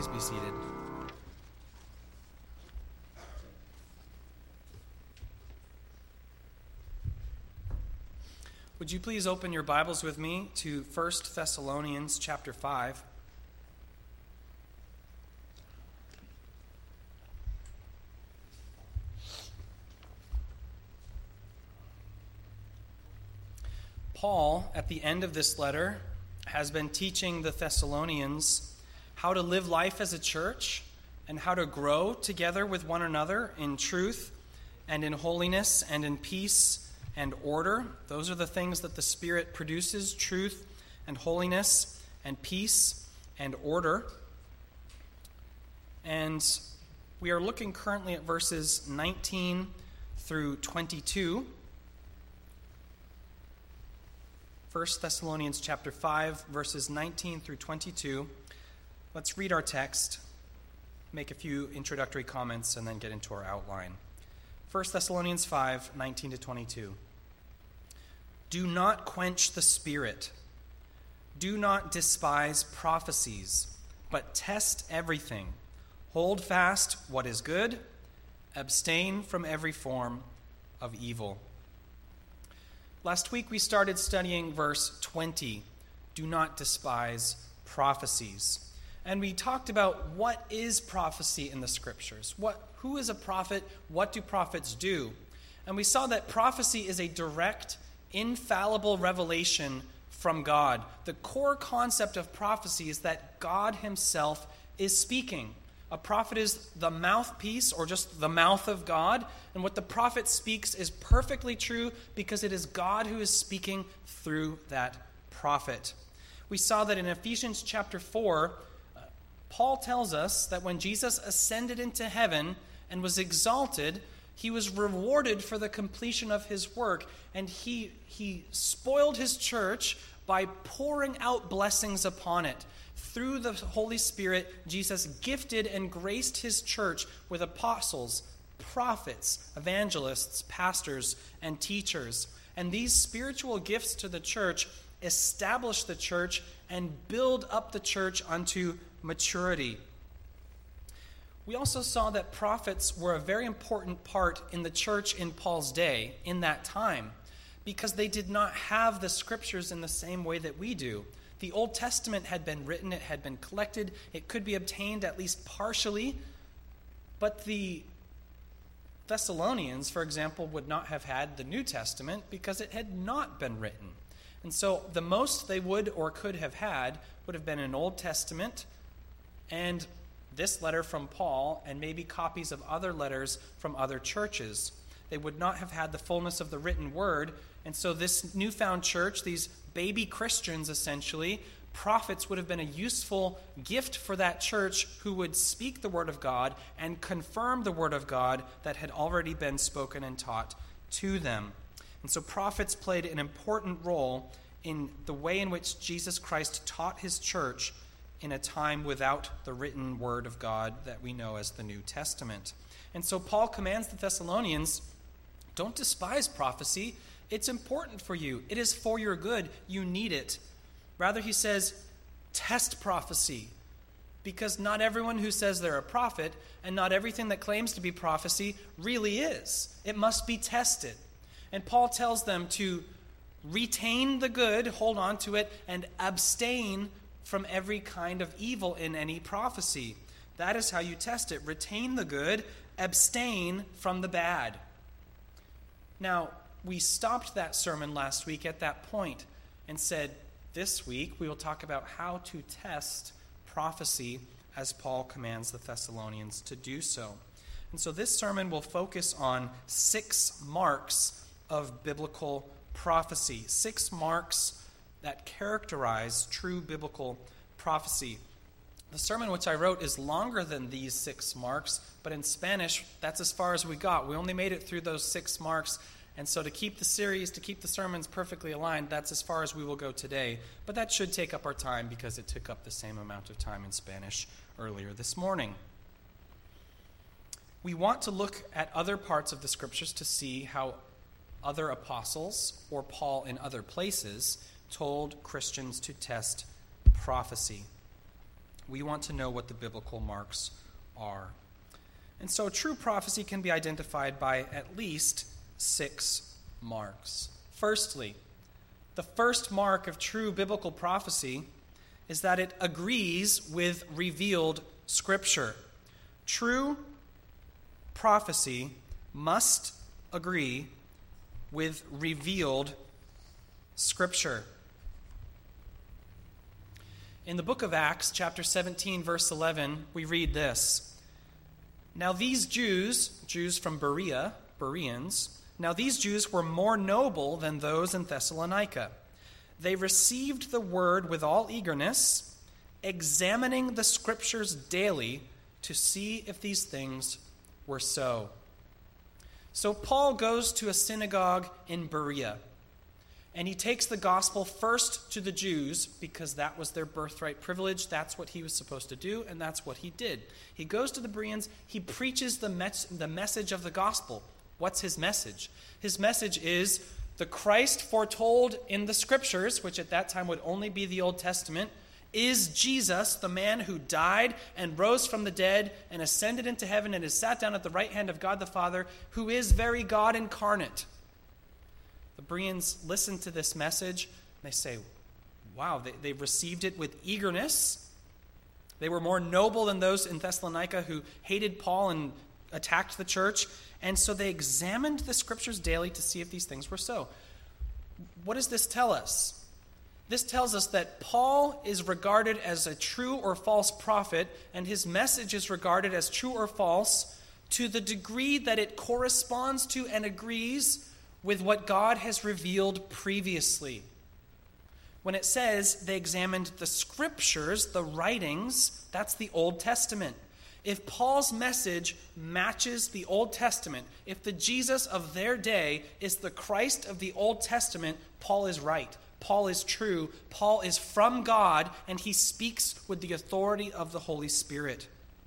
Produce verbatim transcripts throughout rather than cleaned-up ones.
Please be seated. Would you please open your Bibles with me to First Thessalonians chapter five. Paul, at the end of this letter, has been teaching the Thessalonians how to live life as a church and how to grow together with one another in truth and in holiness and in peace and order. Those are the things that the Spirit produces: truth and holiness and peace and order. And we are looking currently at verses nineteen through twenty-two. First Thessalonians chapter five, verses nineteen through twenty-two. Let's read our text, make a few introductory comments, and then get into our outline. First Thessalonians five, nineteen to twenty-two. Do not quench the spirit. Do not despise prophecies, but test everything. Hold fast what is good. Abstain from every form of evil. Last week we started studying verse twenty. Do not despise prophecies. And we talked about what is prophecy in the scriptures. What, who is a prophet? What do prophets do? And we saw that prophecy is a direct, infallible revelation from God. The core concept of prophecy is that God himself is speaking. A prophet is the mouthpiece, or just the mouth of God. And what the prophet speaks is perfectly true because it is God who is speaking through that prophet. We saw that in Ephesians chapter four, Paul tells us that when Jesus ascended into heaven and was exalted, he was rewarded for the completion of his work, and he, he spoiled his church by pouring out blessings upon it. Through the Holy Spirit, Jesus gifted and graced his church with apostles, prophets, evangelists, pastors, and teachers. And these spiritual gifts to the church establish the church and build up the church unto maturity. We also saw that prophets were a very important part in the church in Paul's day, in that time, because they did not have the scriptures in the same way that we do. The Old Testament had been written, it had been collected, it could be obtained at least partially, but the Thessalonians, for example, would not have had the New Testament because it had not been written. And so the most they would or could have had would have been an Old Testament and this letter from Paul, and maybe copies of other letters from other churches. They would not have had the fullness of the written word, and so this newfound church, these baby Christians essentially, prophets would have been a useful gift for that church who would speak the word of God and confirm the word of God that had already been spoken and taught to them. And so prophets played an important role in the way in which Jesus Christ taught his church in a time without the written word of God that we know as the New Testament. And so Paul commands the Thessalonians, don't despise prophecy. It's important for you. It is for your good. You need it. Rather, he says, test prophecy. Because not everyone who says they're a prophet and not everything that claims to be prophecy really is. It must be tested. And Paul tells them to retain the good, hold on to it, and abstain from every kind of evil in any prophecy. That is how you test it. Retain the good, abstain from the bad. Now, we stopped that sermon last week at that point and said, this week we will talk about how to test prophecy as Paul commands the Thessalonians to do so. And so this sermon will focus on six marks of biblical prophecy, six marks that characterize true biblical prophecy. The sermon which I wrote is longer than these six marks, but in Spanish, that's as far as we got. We only made it through those six marks, and so to keep the series, to keep the sermons perfectly aligned, that's as far as we will go today. But that should take up our time because it took up the same amount of time in Spanish earlier this morning. We want to look at other parts of the scriptures to see how other apostles, or Paul in other places, told Christians to test prophecy. We want to know what the biblical marks are. And so true prophecy can be identified by at least six marks. Firstly, the first mark of true biblical prophecy is that it agrees with revealed Scripture. True prophecy must agree with revealed Scripture. In the book of Acts, chapter seventeen, verse eleven, we read this. Now these Jews, Jews from Berea, Bereans, now these Jews were more noble than those in Thessalonica. They received the word with all eagerness, examining the Scriptures daily to see if these things were so. So Paul goes to a synagogue in Berea, and he takes the gospel first to the Jews because that was their birthright privilege. That's what he was supposed to do, and that's what he did. He goes to the Bereans. He preaches the, mes- the message of the gospel. What's his message? His message is the Christ foretold in the Scriptures, which at that time would only be the Old Testament, is Jesus, the man who died and rose from the dead and ascended into heaven and is sat down at the right hand of God the Father, who is very God incarnate. The Bereans listen to this message, and they say, wow, they, they received it with eagerness. They were more noble than those in Thessalonica who hated Paul and attacked the church. And so they examined the Scriptures daily to see if these things were so. What does this tell us? This tells us that Paul is regarded as a true or false prophet, and his message is regarded as true or false to the degree that it corresponds to and agrees with what God has revealed previously. When it says they examined the Scriptures, the writings, that's the Old Testament. If Paul's message matches the Old Testament, if the Jesus of their day is the Christ of the Old Testament, Paul is right. Paul is true. Paul is from God, and he speaks with the authority of the Holy Spirit.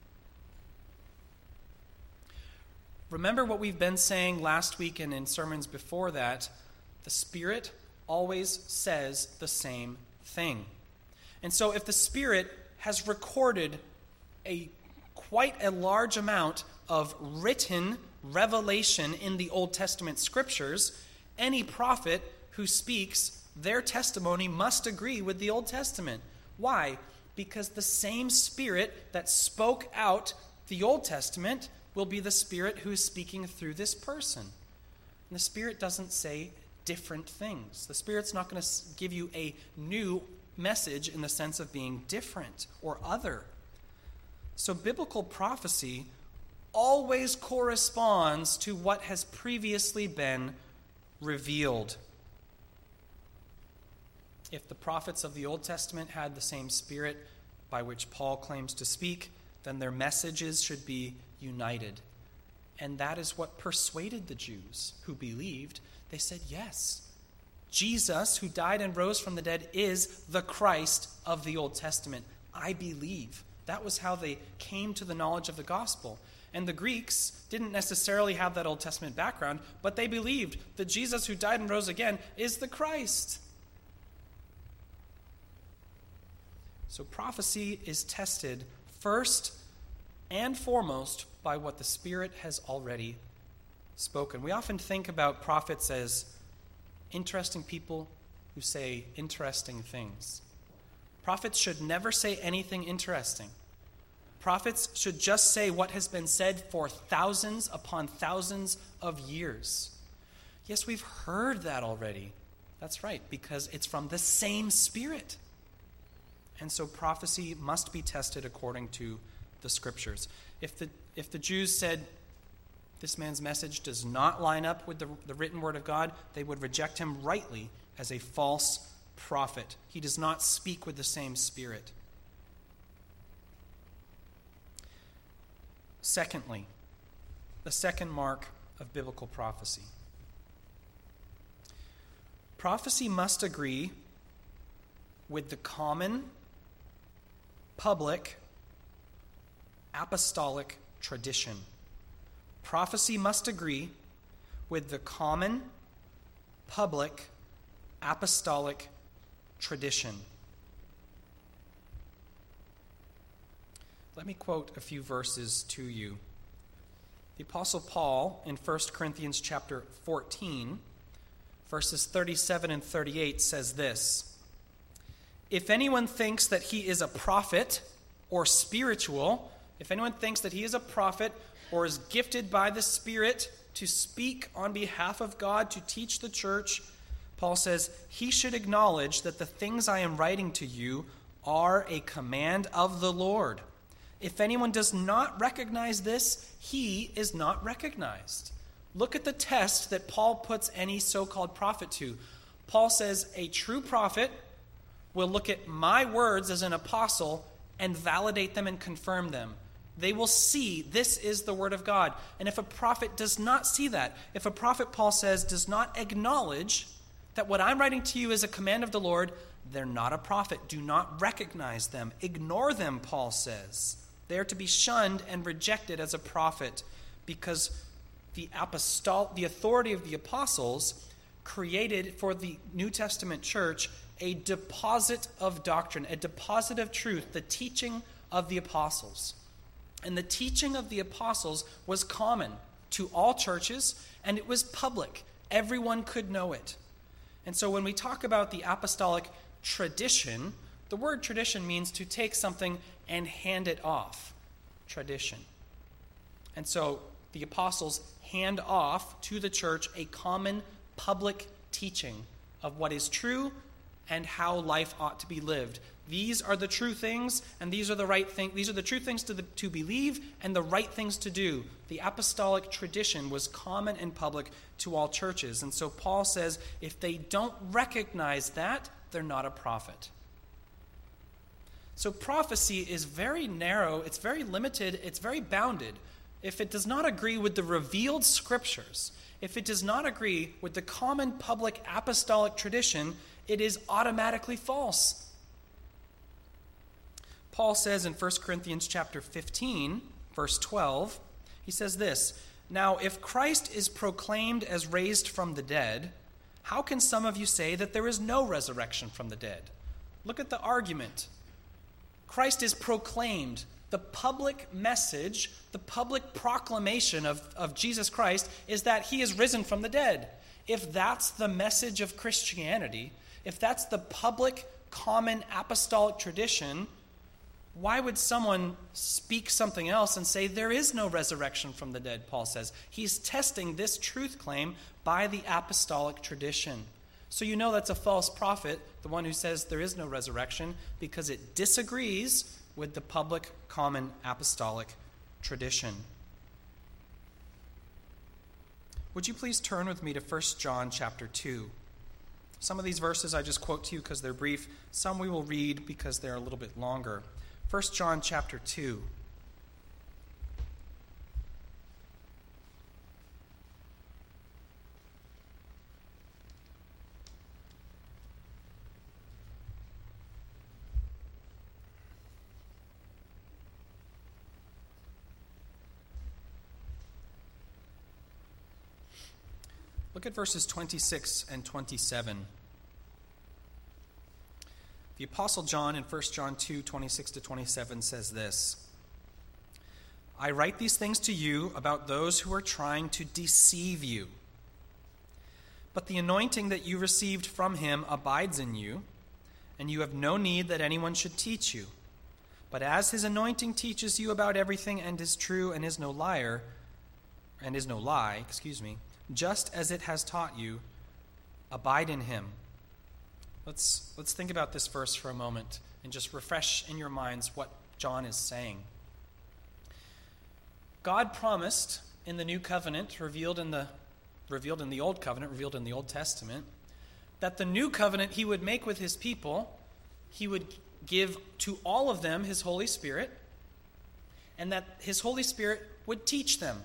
Remember what we've been saying last week and in sermons before that. The Spirit always says the same thing. And so if the Spirit has recorded a quite a large amount of written revelation in the Old Testament Scriptures, any prophet who speaks, their testimony must agree with the Old Testament. Why? Because the same Spirit that spoke out the Old Testament will be the Spirit who is speaking through this person. And the Spirit doesn't say different things. The Spirit's not going to give you a new message in the sense of being different or other. So biblical prophecy always corresponds to what has previously been revealed. If the prophets of the Old Testament had the same Spirit by which Paul claims to speak, then their messages should be united. And that is what persuaded the Jews who believed. They said, yes, Jesus, who died and rose from the dead, is the Christ of the Old Testament. I believe. That was how they came to the knowledge of the gospel. And the Greeks didn't necessarily have that Old Testament background, but they believed that Jesus, who died and rose again, is the Christ. So prophecy is tested first and foremost by what the Spirit has already spoken. We often think about prophets as interesting people who say interesting things. Prophets should never say anything interesting. Prophets should just say what has been said for thousands upon thousands of years. Yes, we've heard that already. That's right, because it's from the same Spirit. And so prophecy must be tested according to the Scriptures. If the if the Jews said this man's message does not line up with the, the written word of God, they would reject him rightly as a false prophet. He does not speak with the same Spirit. Secondly, the second mark of biblical prophecy. Prophecy must agree with the common, public, apostolic tradition. Prophecy must agree with the common, public, apostolic tradition. Let me quote a few verses to you. The Apostle Paul in First Corinthians chapter fourteen, verses thirty-seven and thirty-eight says this: "If anyone thinks that he is a prophet or spiritual, if anyone thinks that he is a prophet or is gifted by the Spirit to speak on behalf of God, to teach the church," Paul says, "he should acknowledge that the things I am writing to you are a command of the Lord. If anyone does not recognize this, he is not recognized." Look at the test that Paul puts any so-called prophet to. Paul says a true prophet will look at my words as an apostle and validate them and confirm them. They will see this is the word of God. And if a prophet does not see that, if a prophet, Paul says, does not acknowledge that what I'm writing to you is a command of the Lord, they're not a prophet. Do not recognize them. Ignore them, Paul says. They are to be shunned and rejected as a prophet, because the apostol- the authority of the apostles created for the New Testament church a deposit of doctrine, a deposit of truth, the teaching of the apostles. And the teaching of the apostles was common to all churches, and it was public. Everyone could know it. And so when we talk about the apostolic tradition, the word tradition means to take something and hand it off. Tradition. And so the apostles hand off to the church a common public teaching of what is true and how life ought to be lived. These are the true things, and these are the right things. These are the true things to, the, to believe and the right things to do. The apostolic tradition was common and public to all churches. And so Paul says if they don't recognize that, they're not a prophet. So prophecy is very narrow, it's very limited, it's very bounded. If it does not agree with the revealed scriptures, if it does not agree with the common public apostolic tradition, it is automatically false. Paul says in First Corinthians chapter fifteen, verse twelve, he says this: "Now if Christ is proclaimed as raised from the dead, how can some of you say that there is no resurrection from the dead?" Look at the argument. Christ is proclaimed. The public message, the public proclamation of, of Jesus Christ is that he is risen from the dead. If that's the message of Christianity, if that's the public, common apostolic tradition, why would someone speak something else and say there is no resurrection from the dead, Paul says. He's testing this truth claim by the apostolic tradition. So you know that's a false prophet, the one who says there is no resurrection, because it disagrees with the public, common apostolic tradition. Would you please turn with me to First John chapter two? Some of these verses I just quote to you because they're brief. Some we will read because they're a little bit longer. First John chapter two. Look at verses twenty-six and twenty-seven. The Apostle John in First John two, twenty-six to twenty-seven says this: "I write these things to you about those who are trying to deceive you. But the anointing that you received from him abides in you, and you have no need that anyone should teach you. But as his anointing teaches you about everything and is true and is no liar, and is no lie, excuse me, just as it has taught you, abide in him." Let's, let's think about this verse for a moment and just refresh in your minds what John is saying. God promised in the new covenant, revealed in the, revealed in the old covenant, revealed in the Old Testament, that the new covenant he would make with his people, he would give to all of them his Holy Spirit, and that his Holy Spirit would teach them.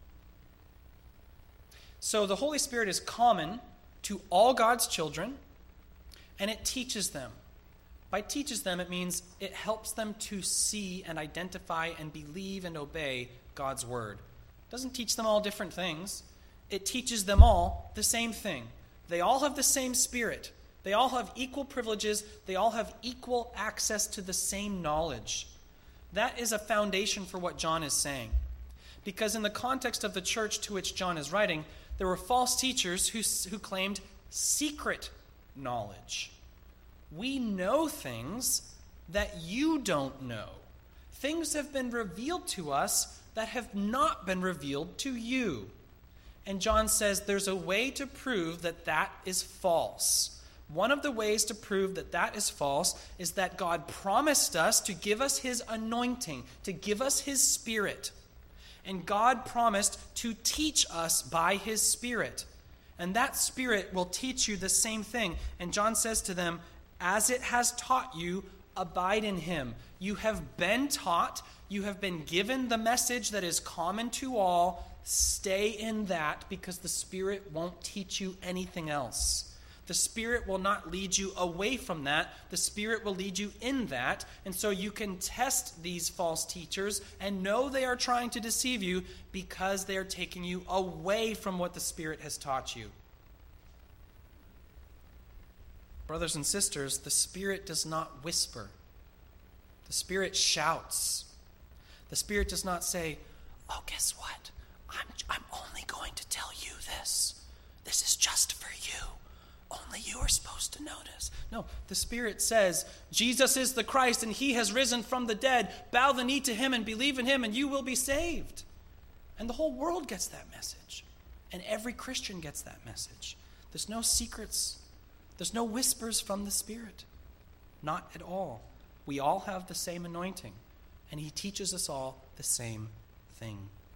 So the Holy Spirit is common to all God's children, and it teaches them. By teaches them, it means it helps them to see and identify and believe and obey God's word. It doesn't teach them all different things. It teaches them all the same thing. They all have the same Spirit. They all have equal privileges. They all have equal access to the same knowledge. That is a foundation for what John is saying. Because in the context of the church to which John is writing, there were false teachers who, who claimed secret knowledge. We know things that you don't know. Things have been revealed to us that have not been revealed to you. And John says there's a way to prove that that is false. One of the ways to prove that that is false is that God promised us to give us his anointing, to give us his Spirit. And God promised to teach us by his Spirit. And that Spirit will teach you the same thing. And John says to them, as it has taught you, abide in him. You have been taught, you have been given the message that is common to all. Stay in that, because the Spirit won't teach you anything else. The Spirit will not lead you away from that. The Spirit will lead you in that. And so you can test these false teachers and know they are trying to deceive you because they are taking you away from what the Spirit has taught you. Brothers and sisters, the Spirit does not whisper. The Spirit shouts. The Spirit does not say, oh, guess what? I'm, I'm only going to tell you this. This is just for you. Only you are supposed to notice. No, the Spirit says, Jesus is the Christ and he has risen from the dead. Bow the knee to him and believe in him and you will be saved. And the whole world gets that message. And every Christian gets that message. There's no secrets. There's no whispers from the Spirit. Not at all. We all have the same anointing. And he teaches us all the same thing.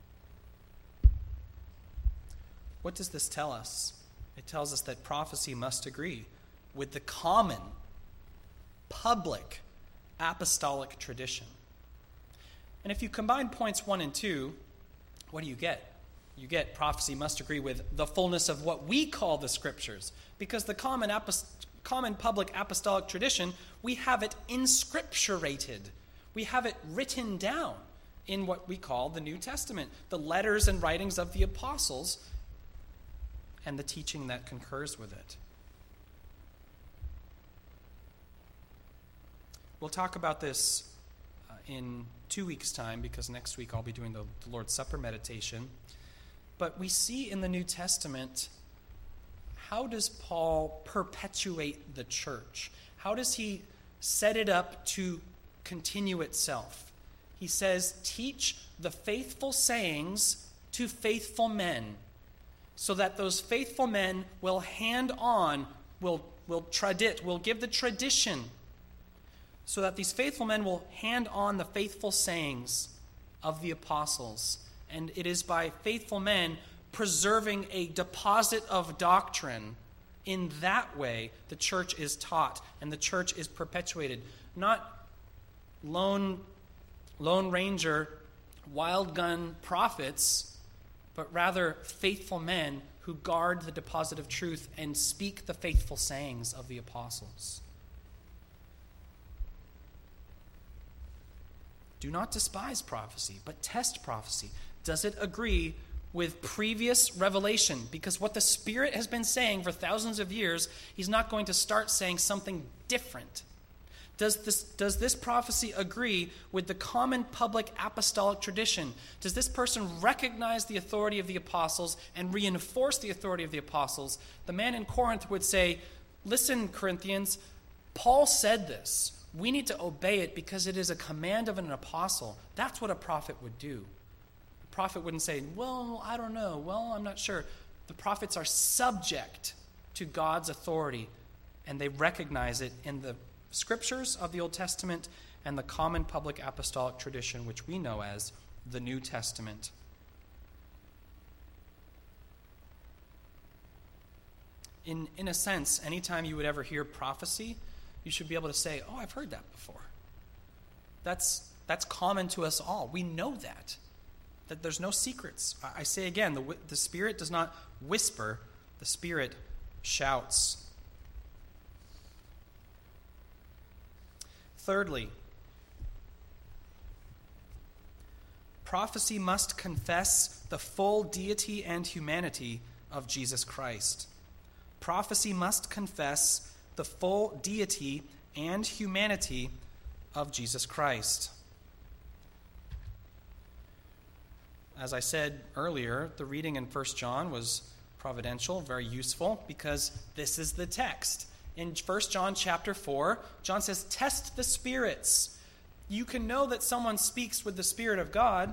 What does this tell us? It tells us that prophecy must agree with the common, public, apostolic tradition. And if you combine points one and two, what do you get? You get prophecy must agree with the fullness of what we call the Scriptures. Because the common, apost- common public apostolic tradition, we have it inscripturated. We have it written down in what we call the New Testament, the letters and writings of the apostles, and the teaching that concurs with it. We'll talk about this uh, in two weeks' time, because next week I'll be doing the, the Lord's Supper meditation. But we see in the New Testament, how does Paul perpetuate the church? How does he set it up to continue itself? He says, teach the faithful sayings to faithful men, so that those faithful men will hand on, will, will tradit, will give the tradition, so that these faithful men will hand on the faithful sayings of the apostles. And it is by faithful men preserving a deposit of doctrine. In that way, the church is taught and the church is perpetuated. Not lone, lone ranger, wild gun prophets, but rather faithful men who guard the deposit of truth and speak the faithful sayings of the apostles. Do not despise prophecy, but test prophecy. Does it agree with previous revelation? Because what the Spirit has been saying for thousands of years, he's not going to start saying something different. Does this, does this prophecy agree with the common public apostolic tradition? Does this person recognize the authority of the apostles and reinforce the authority of the apostles? The man in Corinth would say, listen, Corinthians, Paul said this. We need to obey it because it is a command of an apostle. That's what a prophet would do. The prophet wouldn't say, well, I don't know. Well, I'm not sure. The prophets are subject to God's authority, and they recognize it in the Scriptures of the Old Testament and the common public apostolic tradition, which we know as the New Testament. In, in a sense, anytime you would ever hear prophecy, you should be able to say, oh, I've heard that before. That's, that's common to us all. We know that, that there's no secrets. I, I say again, the, the Spirit does not whisper, the Spirit shouts. Thirdly, prophecy must confess the full deity and humanity of Jesus Christ. Prophecy must confess the full deity and humanity of Jesus Christ. as I said earlier, the reading in First John was providential, very useful, because this is the text. In First John chapter four, John says, test the spirits. You can know that someone speaks with the Spirit of God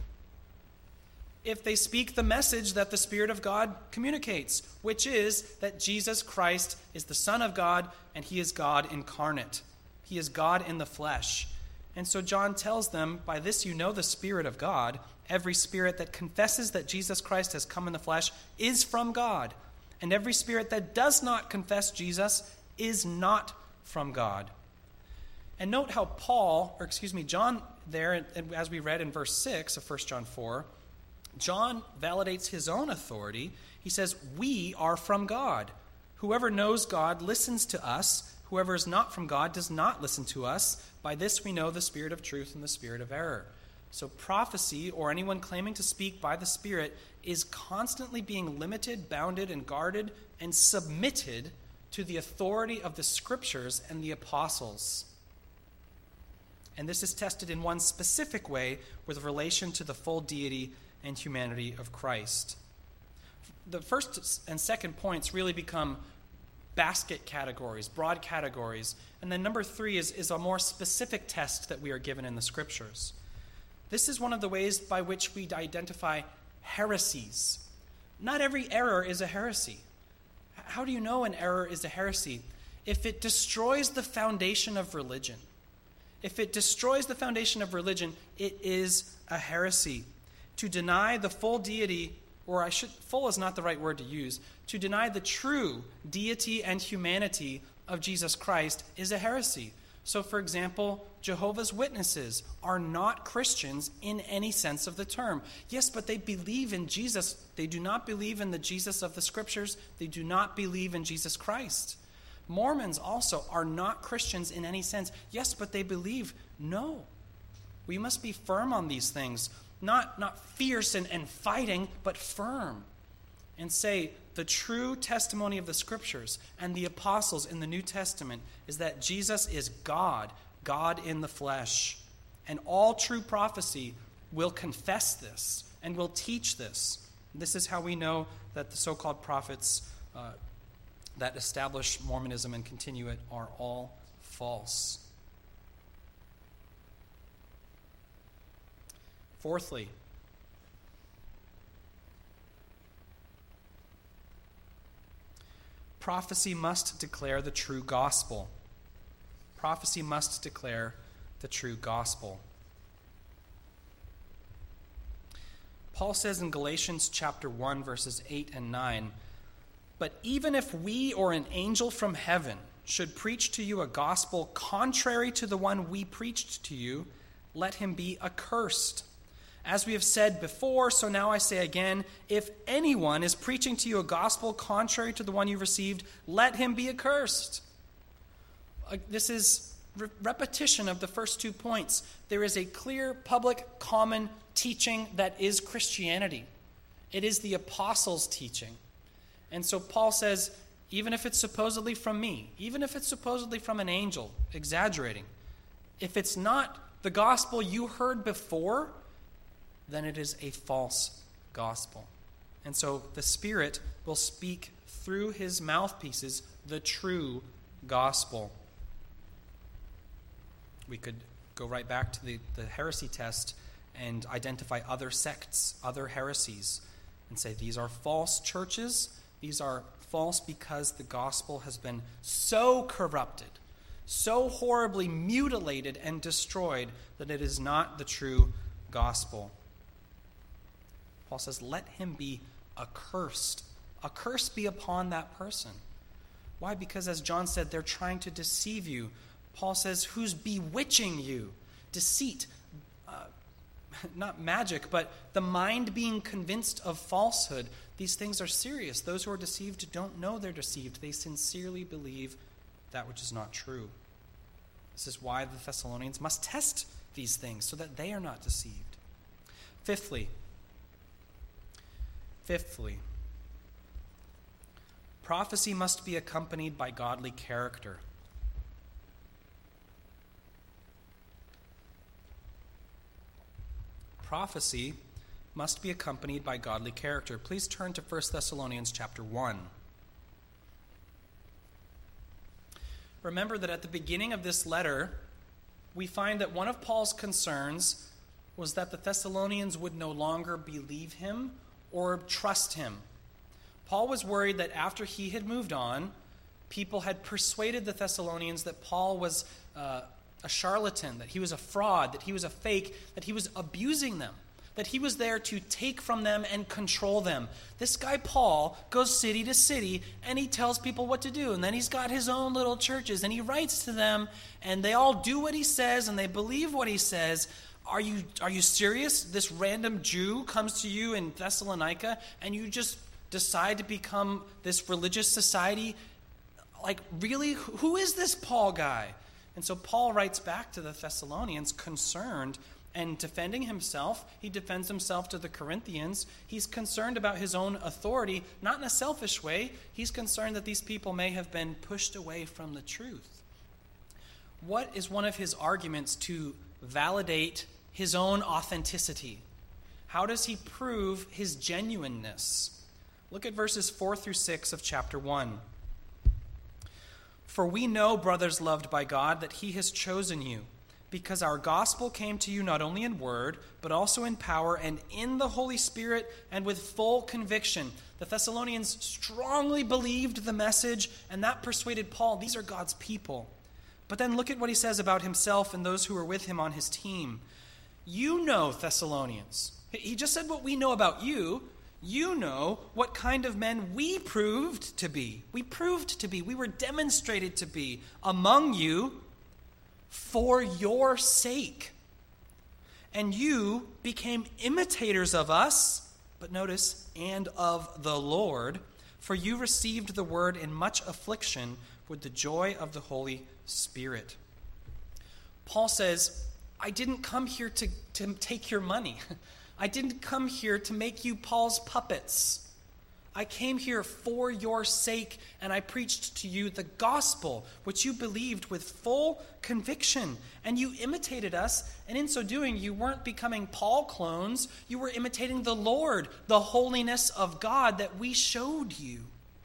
if they speak the message that the Spirit of God communicates, which is that Jesus Christ is the Son of God and he is God incarnate. He is God in the flesh. And so John tells them, by this you know the Spirit of God. Every spirit that confesses that Jesus Christ has come in the flesh is from God. And every spirit that does not confess Jesus is not from God. And note how Paul, or excuse me, John there, as we read in verse six of First John four, John validates his own authority. He says, we are from God. Whoever knows God listens to us. Whoever is not from God does not listen to us. By this we know the spirit of truth and the spirit of error. So prophecy, or anyone claiming to speak by the Spirit, is constantly being limited, bounded, and guarded, and submitted to the authority of the Scriptures and the apostles. And this is tested in one specific way with relation to the full deity and humanity of Christ. The first and second points really become basket categories, broad categories. And then number three is, is a more specific test that we are given in the Scriptures. This is one of the ways by which we identify heresies. Not every error is a heresy. How do you know an error is a heresy? If it destroys the foundation of religion. If it destroys the foundation of religion, it is a heresy. To deny the full deity, or I should, full is not the right word to use, to deny the true deity and humanity of Jesus Christ is a heresy. So, for example, Jehovah's Witnesses are not Christians in any sense of the term. Yes, but they believe in Jesus. They do not believe in the Jesus of the Scriptures. They do not believe in Jesus Christ. Mormons also are not Christians in any sense. Yes, but they believe. No. We must be firm on these things. Not, not fierce and, and fighting, but firm. And say, the true testimony of the Scriptures and the apostles in the New Testament is that Jesus is God, God in the flesh. And all true prophecy will confess this and will teach this. This is how we know that the so-called prophets uh, that establish Mormonism and continue it are all false. Fourthly, prophecy must declare the true gospel. Prophecy must declare the true gospel. Paul says in Galatians chapter one, verses eight and nine, "But even if we or an angel from heaven should preach to you a gospel contrary to the one we preached to you, let him be accursed. As we have said before, so now I say again, if anyone is preaching to you a gospel contrary to the one you received, let him be accursed." This is re- repetition of the first two points. There is a clear, public, common teaching that is Christianity. It is the apostles' teaching. And so Paul says, even if it's supposedly from me, even if it's supposedly from an angel, exaggerating, if it's not the gospel you heard before, then it is a false gospel. And so the Spirit will speak through his mouthpieces the true gospel. We could go right back to the, the heresy test and identify other sects, other heresies, and say these are false churches. These are false because the gospel has been so corrupted, so horribly mutilated and destroyed that it is not the true gospel. Paul says, let him be accursed. A curse be upon that person. Why? Because as John said, they're trying to deceive you. Paul says, who's bewitching you? Deceit. Uh, not magic, but the mind being convinced of falsehood. These things are serious. Those who are deceived don't know they're deceived. They sincerely believe that which is not true. This is why the Thessalonians must test these things so that they are not deceived. Fifthly, Fifthly, prophecy must be accompanied by godly character. Prophecy must be accompanied by godly character. Please turn to First Thessalonians chapter one. Remember that at the beginning of this letter, we find that one of Paul's concerns was that the Thessalonians would no longer believe him or trust him. Paul was worried that after he had moved on, people had persuaded the Thessalonians that Paul was uh, a charlatan, that he was a fraud, that he was a fake, that he was abusing them, that he was there to take from them and control them. This guy Paul goes city to city and he tells people what to do, and then he's got his own little churches and he writes to them and they all do what he says and they believe what he says. Are you, are you serious? This random Jew comes to you in Thessalonica and you just decide to become this religious society? Like, really? Who is this Paul guy? And so Paul writes back to the Thessalonians concerned and defending himself. He defends himself to the Corinthians. He's concerned about his own authority, not in a selfish way. He's concerned that these people may have been pushed away from the truth. What is one of his arguments to validate his own authenticity? How does he prove his genuineness? Look at verses four through six of chapter one. For we know, brothers loved by God, that he has chosen you, because our gospel came to you not only in word, but also in power and in the Holy Spirit and with full conviction. The Thessalonians strongly believed the message, and that persuaded Paul. These are God's people. But then look at what he says about himself and those who are with him on his team. You know, Thessalonians. He just said what we know about you. You know what kind of men we proved to be. We proved to be. We were demonstrated to be among you for your sake. And you became imitators of us, but notice, and of the Lord, for you received the word in much affliction with the joy of the Holy Spirit. Paul says, I didn't come here to, to take your money. I didn't come here to make you Paul's puppets. I came here for your sake, and I preached to you the gospel, which you believed with full conviction. And you imitated us, and in so doing, you weren't becoming Paul clones. You were imitating the Lord, the holiness of God that we showed you.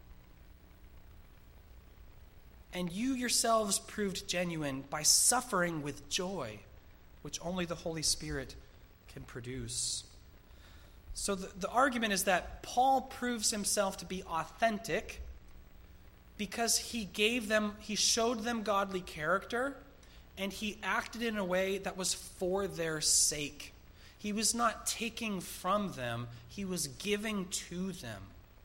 And you yourselves proved genuine by suffering with joy, which only the Holy Spirit can produce. So the, the argument is that Paul proves himself to be authentic because he gave them, he showed them godly character, and he acted in a way that was for their sake. He was not taking from them, he was giving to them.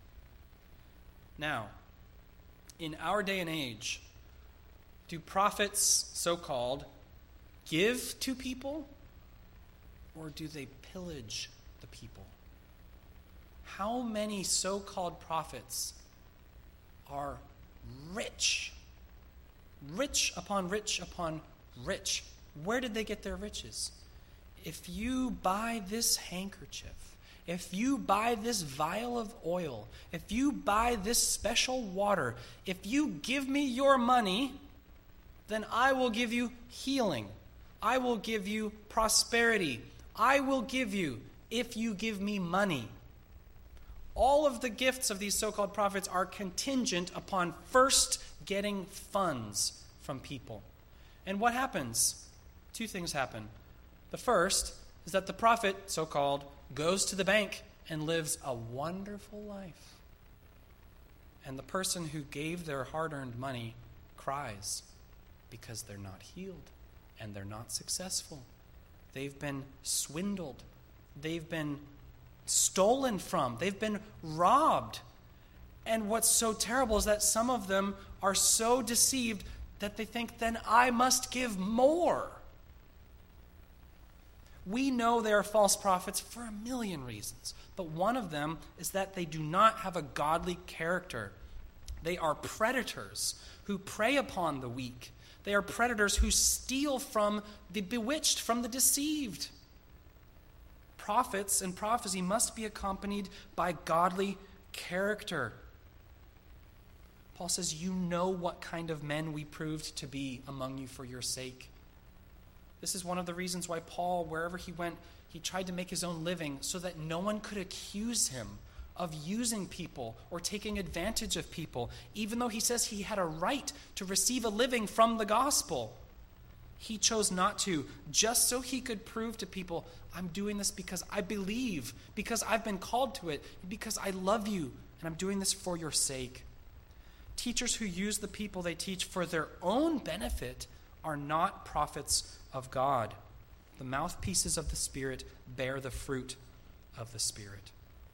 Now, in our day and age, do prophets, so-called, give to people, or do they pillage the people? How many so-called prophets are rich? Rich upon rich upon rich. Where did they get their riches? If you buy this handkerchief, if you buy this vial of oil, if you buy this special water, if you give me your money, then I will give you healing. I will give you prosperity. I will give you if you give me money. All of the gifts of these so-called prophets are contingent upon first getting funds from people. And what happens? Two things happen. The first is that the prophet, so-called, goes to the bank and lives a wonderful life. And the person who gave their hard-earned money cries because they're not healed and they're not successful. They've been swindled. They've been stolen from. They've been robbed. And what's so terrible is that some of them are so deceived that they think, then I must give more. We know they are false prophets for a million reasons, but one of them is that they do not have a godly character. They are predators who prey upon the weak. They are predators who steal from the bewitched, from the deceived. Prophets and prophecy must be accompanied by godly character. Paul says, you know what kind of men we proved to be among you for your sake. This is one of the reasons why Paul, wherever he went, he tried to make his own living so that no one could accuse him of using people or taking advantage of people, even though he says he had a right to receive a living from the gospel. He chose not to, just so he could prove to people, I'm doing this because I believe, because I've been called to it, because I love you, and I'm doing this for your sake. Teachers who use the people they teach for their own benefit are not prophets of God. The mouthpieces of the Spirit bear the fruit of the Spirit.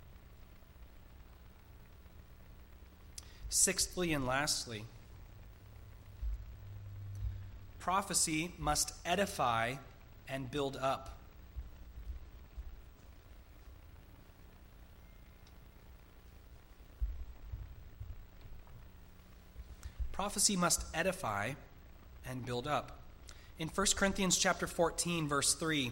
Sixthly and lastly, prophecy must edify and build up. Prophecy must edify and build up. In First Corinthians chapter fourteen, verse three,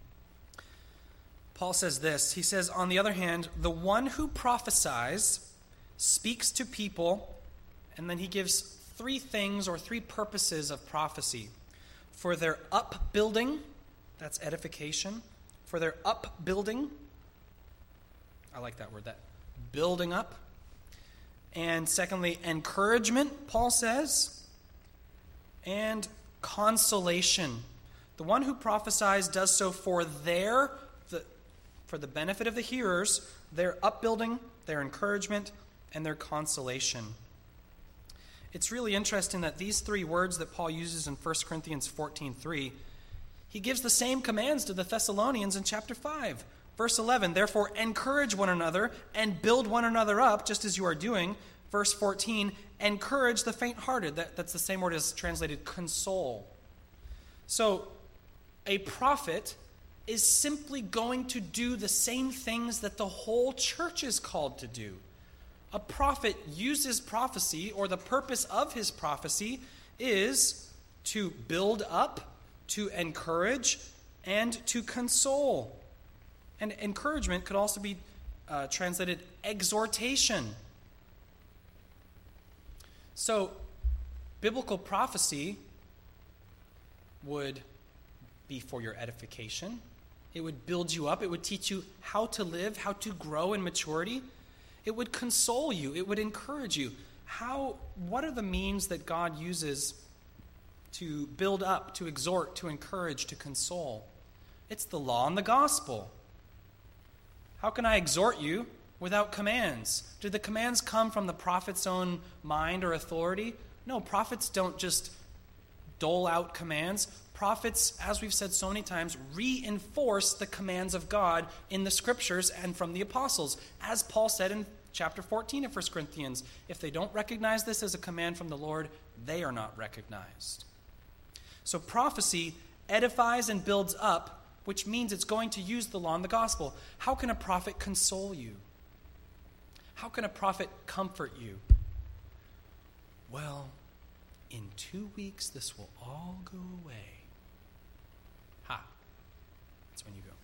Paul says this. He says, on the other hand, the one who prophesies speaks to people, and then he gives three things or three purposes of prophecy. For their upbuilding, that's edification. For their upbuilding, I like that word, that building up. And secondly, encouragement, Paul says, and consolation. The one who prophesies does so for their, the, for the benefit of the hearers, their upbuilding, their encouragement, and their consolation. It's really interesting that these three words that Paul uses in First Corinthians fourteen three, he gives the same commands to the Thessalonians in chapter five. Verse eleven, therefore encourage one another and build one another up, just as you are doing. Verse fourteen, encourage the faint-hearted. That, that's the same word as translated console. So a prophet is simply going to do the same things that the whole church is called to do. A prophet uses prophecy, or the purpose of his prophecy is to build up, to encourage, and to console. And encouragement could also be uh, translated exhortation. So, biblical prophecy would be for your edification. It would build you up. It would teach you how to live, how to grow in maturity. It would console you. It would encourage you. How? What are the means that God uses to build up, to exhort, to encourage, to console? It's the law and the gospel. How can I exhort you without commands? Do the commands come from the prophet's own mind or authority? No, prophets don't just dole out commands. Prophets, as we've said so many times, reinforce the commands of God in the scriptures and from the apostles. As Paul said in chapter fourteen of First Corinthians, if they don't recognize this as a command from the Lord, they are not recognized. So prophecy edifies and builds up, which means it's going to use the law and the gospel. How can a prophet console you? How can a prophet comfort you? Well, in two weeks, this will all go away. Ha. That's when you go.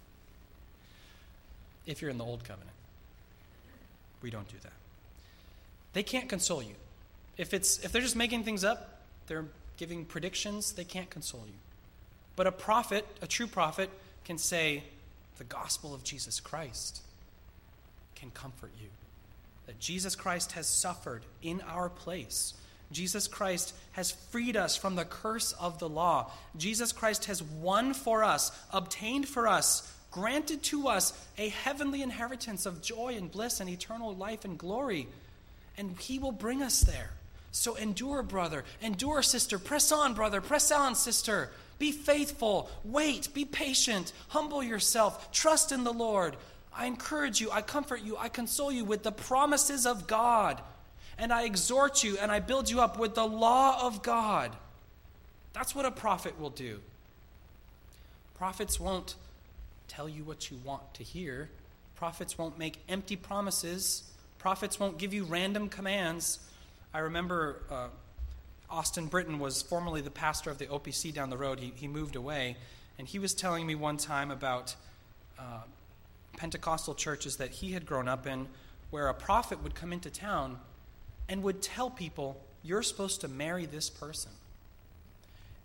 If you're in the old covenant, we don't do that. They can't console you. If it's if they're just making things up, they're giving predictions, they can't console you. But a prophet, a true prophet, can say, the gospel of Jesus Christ can comfort you. That Jesus Christ has suffered in our place. Jesus Christ has freed us from the curse of the law. Jesus Christ has won for us, obtained for us, granted to us a heavenly inheritance of joy and bliss and eternal life and glory. And he will bring us there. So endure, brother. Endure, sister. Press on, brother. Press on, sister. Be faithful. Wait. Be patient. Humble yourself. Trust in the Lord. I encourage you. I comfort you. I console you with the promises of God. And I exhort you and I build you up with the law of God. That's what a prophet will do. Prophets won't tell you what you want to hear. Prophets won't make empty promises. Prophets won't give you random commands. I remember uh, Austin Britton was formerly the pastor of the O P C down the road. He, he moved away. And he was telling me one time about uh, Pentecostal churches that he had grown up in, where a prophet would come into town and would tell people, you're supposed to marry this person.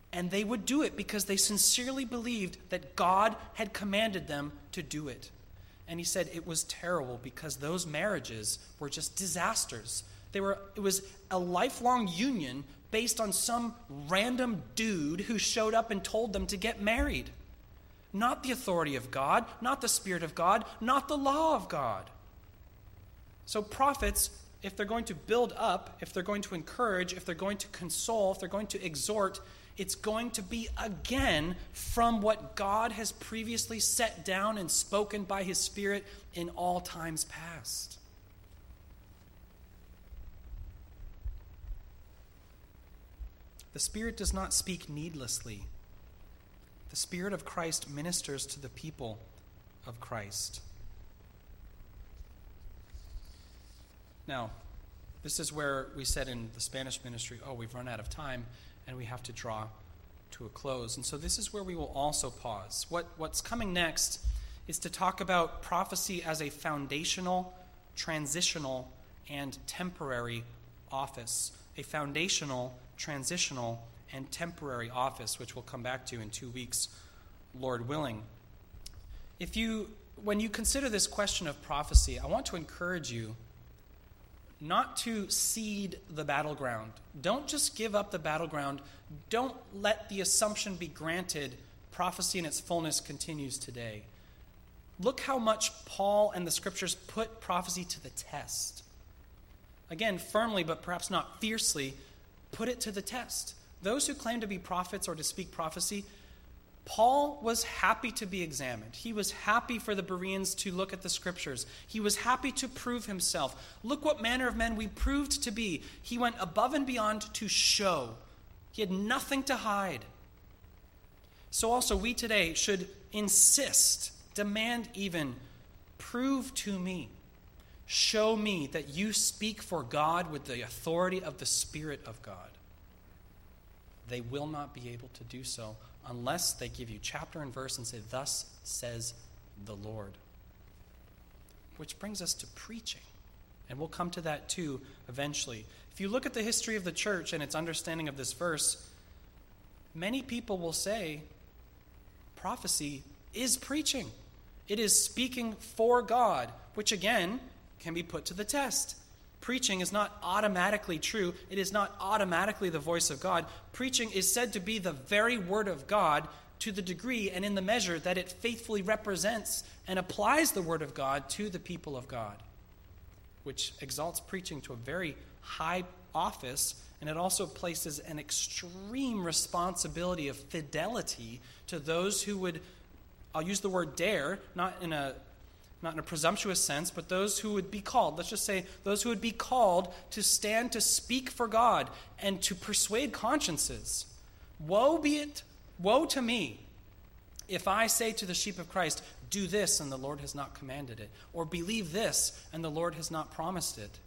And they would do it because they sincerely believed that God had commanded them to do it. And he said it was terrible because those marriages were just disasters. They were, it was a lifelong union based on some random dude who showed up and told them to get married. Not the authority of God, not the Spirit of God, not the law of God. So prophets, if they're going to build up, if they're going to encourage, if they're going to console, if they're going to exhort, it's going to be again from what God has previously set down and spoken by his Spirit in all times past. The Spirit does not speak needlessly. The Spirit of Christ ministers to the people of Christ. Now, this is where we said in the Spanish ministry, oh, we've run out of time, and we have to draw to a close. And so this is where we will also pause. What, what's coming next is to talk about prophecy as a foundational, transitional, and temporary office. A foundational, transitional, and temporary office, which we'll come back to in two weeks, Lord willing. If you, when you consider this question of prophecy, I want to encourage you not to cede the battleground. Don't just give up the battleground. Don't let the assumption be granted prophecy in its fullness continues today. Look how much Paul and the Scriptures put prophecy to the test. Again, firmly, but perhaps not fiercely, put it to the test. Those who claim to be prophets or to speak prophecy, Paul was happy to be examined. He was happy for the Bereans to look at the Scriptures. He was happy to prove himself. Look what manner of men we proved to be. He went above and beyond to show. He had nothing to hide. So also we today should insist, demand even, prove to me, show me that you speak for God with the authority of the Spirit of God. They will not be able to do so unless they give you chapter and verse and say, thus says the Lord. Which brings us to preaching. And we'll come to that too eventually. If you look at the history of the church and its understanding of this verse, many people will say prophecy is preaching. It is speaking for God, which again can be put to the test. Preaching is not automatically true. It is not automatically the voice of God. Preaching is said to be the very word of God to the degree and in the measure that it faithfully represents and applies the word of God to the people of God, which exalts preaching to a very high office, and it also places an extreme responsibility of fidelity to those who would, I'll use the word dare, not in a not in a presumptuous sense, but those who would be called, let's just say those who would be called to stand to speak for God and to persuade consciences. Woe be it, woe to me, if I say to the sheep of Christ, do this and the Lord has not commanded it, or believe this and the Lord has not promised it.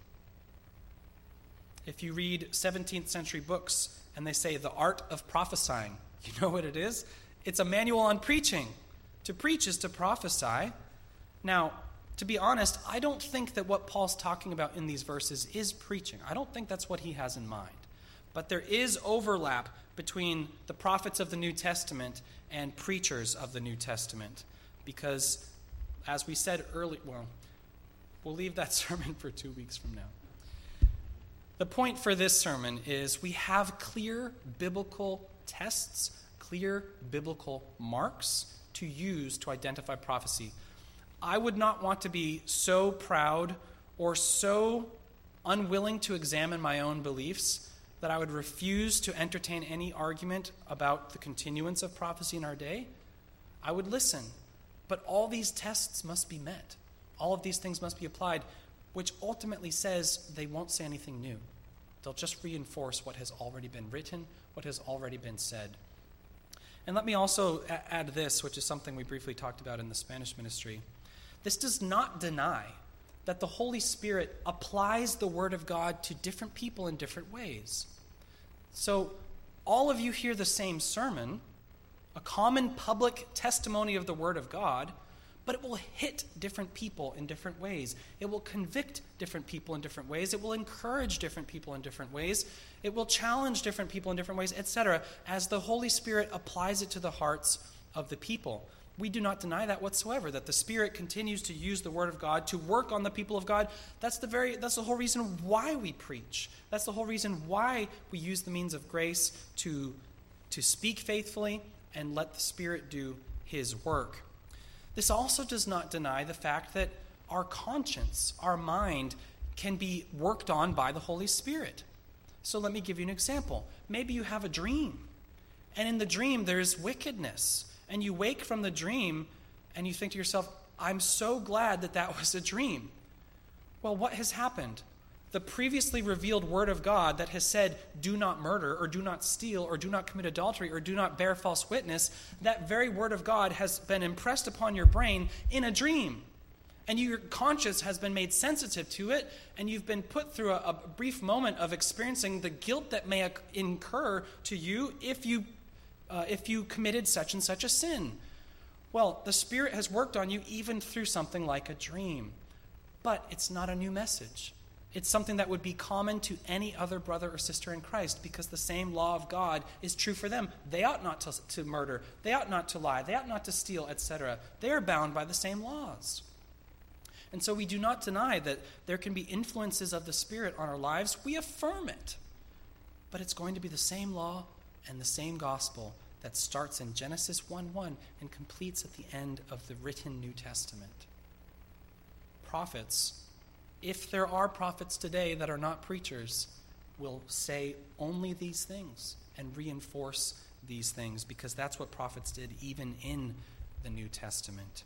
If you read seventeenth century books and they say the art of prophesying, you know what it is? It's a manual on preaching. To preach is to prophesy. Now, to be honest, I don't think that what Paul's talking about in these verses is preaching. I don't think that's what he has in mind. But there is overlap between the prophets of the New Testament and preachers of the New Testament. Because, as we said earlier, well, we'll leave that sermon for two weeks from now. The point for this sermon is we have clear biblical tests, clear biblical marks to use to identify prophecy. I would not want to be so proud or so unwilling to examine my own beliefs that I would refuse to entertain any argument about the continuance of prophecy in our day. I would listen. But all these tests must be met. All of these things must be applied, which ultimately says they won't say anything new. They'll just reinforce what has already been written, what has already been said. And let me also a- add this, which is something we briefly talked about in the Spanish ministry. This does not deny that the Holy Spirit applies the Word of God to different people in different ways. So all of you hear the same sermon, a common public testimony of the Word of God, but it will hit different people in different ways. It will convict different people in different ways. It will encourage different people in different ways. It will challenge different people in different ways, et cetera, as the Holy Spirit applies it to the hearts of the people. We do not deny that whatsoever, that the Spirit continues to use the Word of God to work on the people of God. That's the very that's the whole reason why we preach. That's the whole reason why we use the means of grace to, to speak faithfully and let the Spirit do His work. This also does not deny the fact that our conscience, our mind, can be worked on by the Holy Spirit. So let me give you an example. Maybe you have a dream, and in the dream there's wickedness. And you wake from the dream and you think to yourself, I'm so glad that that was a dream. Well, what has happened? The previously revealed Word of God that has said, do not murder, or do not steal, or do not commit adultery, or do not bear false witness, that very Word of God has been impressed upon your brain in a dream. And your conscience has been made sensitive to it, and you've been put through a, a brief moment of experiencing the guilt that may incur to you if you Uh, if you committed such and such a sin. Well, the Spirit has worked on you even through something like a dream. But it's not a new message. It's something that would be common to any other brother or sister in Christ, because the same law of God is true for them. They ought not to, to murder. They ought not to lie. They ought not to steal, et cetera. They are bound by the same laws. And so we do not deny that there can be influences of the Spirit on our lives. We affirm it. But it's going to be the same law and the same gospel that starts in Genesis one one and completes at the end of the written New Testament. Prophets, if there are prophets today that are not preachers, will say only these things and reinforce these things, because that's what prophets did even in the New Testament.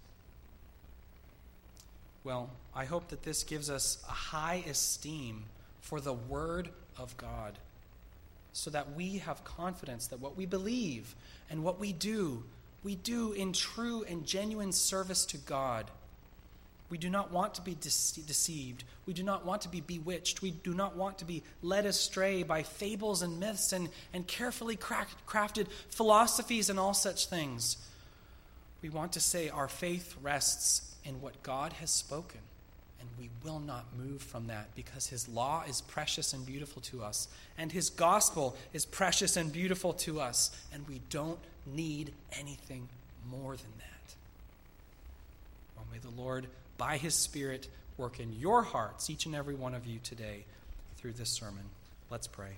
Well, I hope that this gives us a high esteem for the Word of God, so that we have confidence that what we believe and what we do, we do in true and genuine service to God. We do not want to be dece- deceived. We do not want to be bewitched. We do not want to be led astray by fables and myths and, and carefully craft, crafted philosophies and all such things. We want to say our faith rests in what God has spoken. And we will not move from that, because His law is precious and beautiful to us, and His gospel is precious and beautiful to us, and we don't need anything more than that. Well, may the Lord, by His Spirit, work in your hearts, each and every one of you today, through this sermon. Let's pray.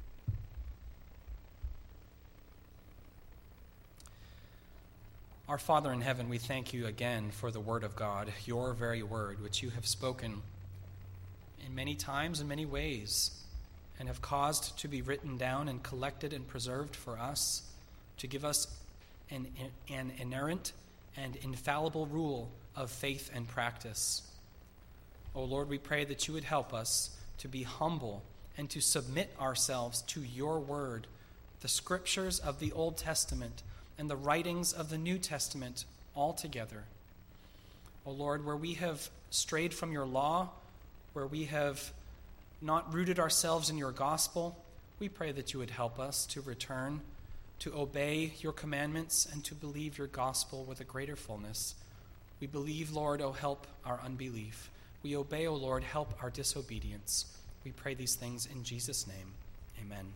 Our Father in heaven, we thank you again for the Word of God, your very word, which you have spoken in many times and many ways, and have caused to be written down and collected and preserved for us, to give us an, an inerrant and infallible rule of faith and practice. O Lord, we pray that you would help us to be humble and to submit ourselves to your word, the scriptures of the Old Testament and the writings of the New Testament altogether. O Lord, where we have strayed from your law, where we have not rooted ourselves in your gospel, we pray that you would help us to return, to obey your commandments, and to believe your gospel with a greater fullness. We believe, Lord, O help our unbelief. We obey, O Lord, help our disobedience. We pray these things in Jesus' name. Amen.